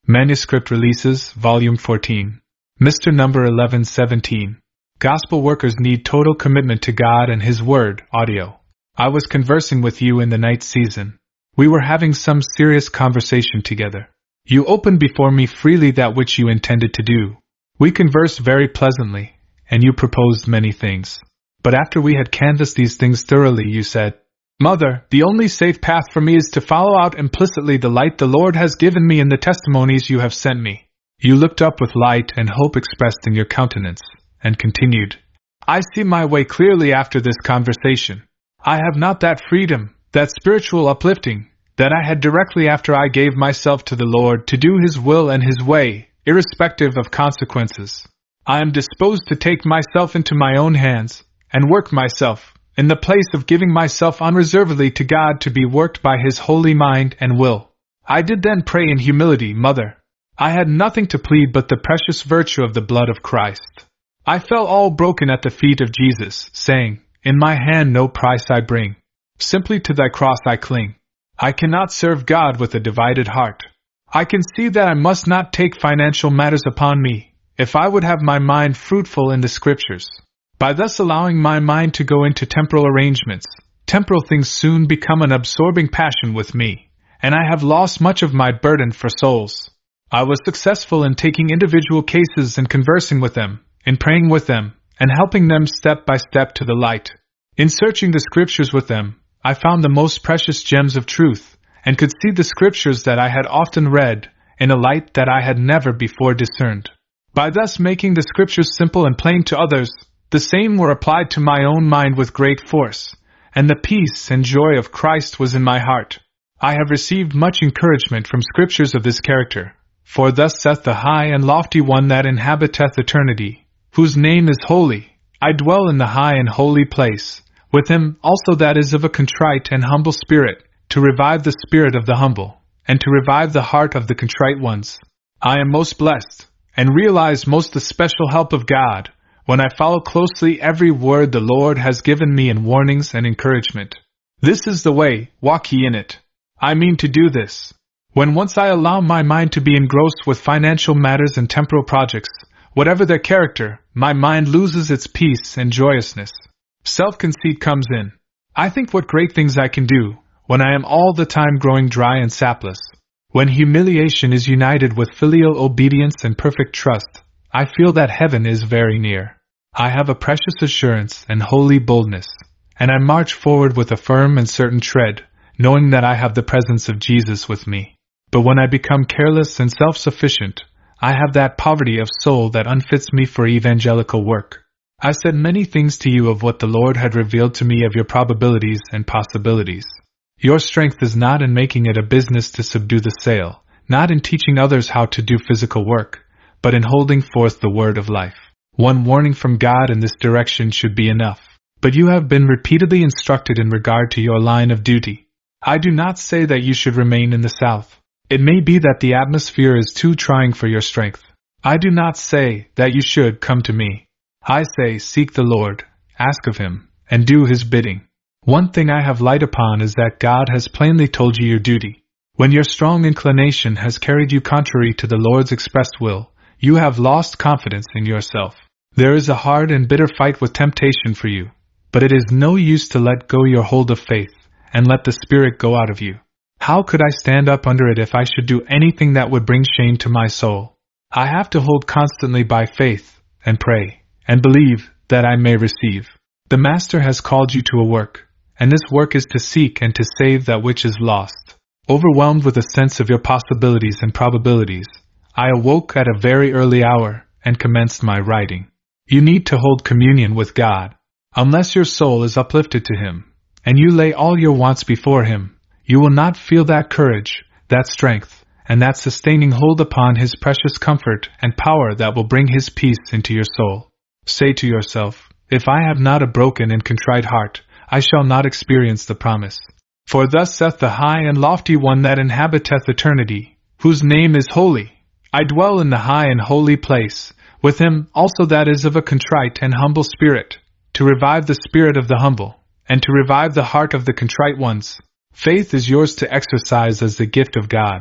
Manuscript Releases, Volume 14. Mr. Number 1117. Gospel Workers Need Total Commitment to God and His Word, audio. I was conversing with you in the night season. We were having some serious conversation together. You opened before me freely that which you intended to do. We conversed very pleasantly, and you proposed many things. But after we had canvassed these things thoroughly, you said, "Mother, the only safe path for me is to follow out implicitly the light the Lord has given me in the testimonies you have sent me." You looked up with light and hope expressed in your countenance, and continued, "I see my way clearly after this conversation. I have not that freedom, that spiritual uplifting, that I had directly after I gave myself to the Lord to do His will and His way, irrespective of consequences. I am disposed to take myself into my own hands, and work myself, in the place of giving myself unreservedly to God to be worked by His holy mind and will." I did then pray in humility, Mother. I had nothing to plead but the precious virtue of the blood of Christ. I fell all broken at the feet of Jesus, saying, "In my hand no price I bring. Simply to thy cross I cling. I cannot serve God with a divided heart. I can see that I must not take financial matters upon me, if I would have my mind fruitful in the Scriptures. By thus allowing my mind to go into temporal arrangements, temporal things soon become an absorbing passion with me, and I have lost much of my burden for souls. I was successful in taking individual cases and conversing with them, in praying with them, and helping them step by step to the light. In searching the Scriptures with them, I found the most precious gems of truth, and could see the Scriptures that I had often read, in a light that I had never before discerned. By thus making the Scriptures simple and plain to others, the same were applied to my own mind with great force, and the peace and joy of Christ was in my heart. I have received much encouragement from Scriptures of this character. For thus saith the high and lofty one that inhabiteth eternity, whose name is holy, I dwell in the high and holy place, with him also that is of a contrite and humble spirit, to revive the spirit of the humble, and to revive the heart of the contrite ones. I am most blessed, and realize most the special help of God, when I follow closely every word the Lord has given me in warnings and encouragement. This is the way, walk ye in it. I mean to do this. When once I allow my mind to be engrossed with financial matters and temporal projects, whatever their character, my mind loses its peace and joyousness. Self-conceit comes in. I think what great things I can do, when I am all the time growing dry and sapless. When humiliation is united with filial obedience and perfect trust, I feel that heaven is very near. I have a precious assurance and holy boldness, and I march forward with a firm and certain tread, knowing that I have the presence of Jesus with me. But when I become careless and self-sufficient, I have that poverty of soul that unfits me for evangelical work. I said many things to you of what the Lord had revealed to me of your probabilities and possibilities. Your strength is not in making it a business to subdue the sail, not in teaching others how to do physical work, but in holding forth the word of life. One warning from God in this direction should be enough. But you have been repeatedly instructed in regard to your line of duty. I do not say that you should remain in the South. It may be that the atmosphere is too trying for your strength. I do not say that you should come to me. I say seek the Lord, ask of Him, and do His bidding. One thing I have light upon is that God has plainly told you your duty. When your strong inclination has carried you contrary to the Lord's expressed will, you have lost confidence in yourself. There is a hard and bitter fight with temptation for you, but it is no use to let go your hold of faith, and let the Spirit go out of you. How could I stand up under it if I should do anything that would bring shame to my soul? I have to hold constantly by faith, and pray, and believe, that I may receive. The Master has called you to a work, and this work is to seek and to save that which is lost. Overwhelmed with a sense of your possibilities and probabilities, I awoke at a very early hour, and commenced my writing. You need to hold communion with God. Unless your soul is uplifted to Him, and you lay all your wants before Him, you will not feel that courage, that strength, and that sustaining hold upon His precious comfort and power that will bring His peace into your soul. Say to yourself, if I have not a broken and contrite heart, I shall not experience the promise. For thus saith the high and lofty one that inhabiteth eternity, whose name is holy, I dwell in the high and holy place, with him also that is of a contrite and humble spirit, to revive the spirit of the humble, and to revive the heart of the contrite ones. Faith is yours to exercise as the gift of God.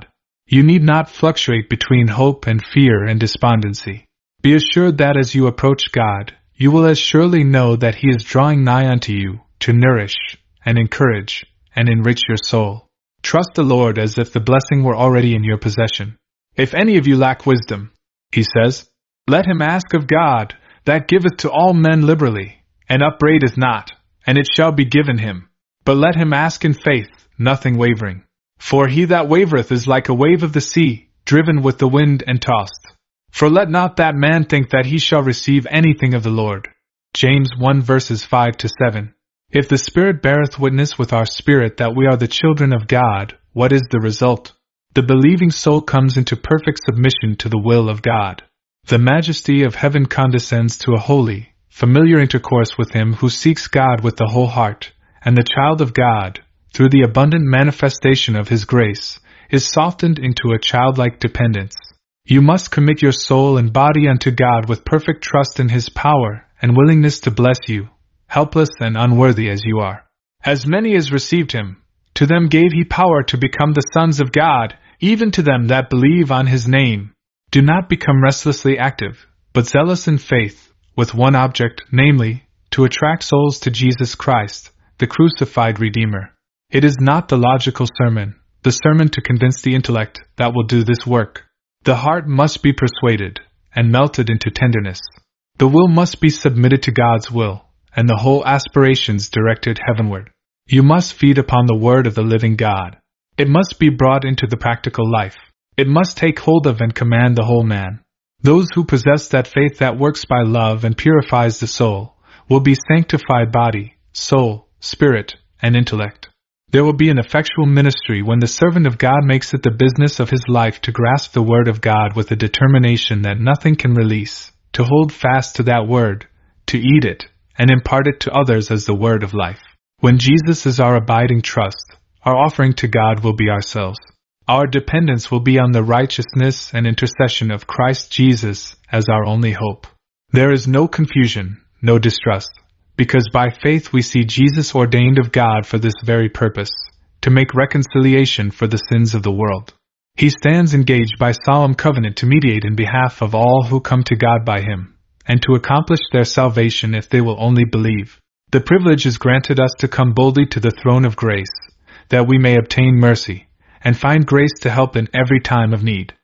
You need not fluctuate between hope and fear and despondency. Be assured that as you approach God, you will as surely know that He is drawing nigh unto you to nourish and encourage and enrich your soul. Trust the Lord as if the blessing were already in your possession. If any of you lack wisdom, He says, let him ask of God, that giveth to all men liberally, and upbraideth not, and it shall be given him. But let him ask in faith, nothing wavering. For he that wavereth is like a wave of the sea, driven with the wind and tossed. For let not that man think that he shall receive anything of the Lord. James 1 verses 5-7. If the Spirit beareth witness with our spirit that we are the children of God, what is the result? The believing soul comes into perfect submission to the will of God. The majesty of heaven condescends to a holy, familiar intercourse with him who seeks God with the whole heart, and the child of God, through the abundant manifestation of His grace, is softened into a childlike dependence. You must commit your soul and body unto God with perfect trust in His power and willingness to bless you, helpless and unworthy as you are. As many as received Him, to them gave He power to become the sons of God, even to them that believe on His name. Do not become restlessly active, but zealous in faith, with one object, namely, to attract souls to Jesus Christ, the crucified Redeemer. It is not the logical sermon, the sermon to convince the intellect, that will do this work. The heart must be persuaded, and melted into tenderness. The will must be submitted to God's will, and the whole aspirations directed heavenward. You must feed upon the word of the living God. It must be brought into the practical life. It must take hold of and command the whole man. Those who possess that faith that works by love and purifies the soul will be sanctified body, soul, spirit, and intellect. There will be an effectual ministry when the servant of God makes it the business of his life to grasp the word of God with a determination that nothing can release, to hold fast to that word, to eat it, and impart it to others as the word of life. When Jesus is our abiding trust, our offering to God will be ourselves. Our dependence will be on the righteousness and intercession of Christ Jesus as our only hope. There is no confusion, no distrust, because by faith we see Jesus ordained of God for this very purpose, to make reconciliation for the sins of the world. He stands engaged by solemn covenant to mediate in behalf of all who come to God by Him, and to accomplish their salvation if they will only believe. The privilege is granted us to come boldly to the throne of grace, that we may obtain mercy, and find grace to help in every time of need.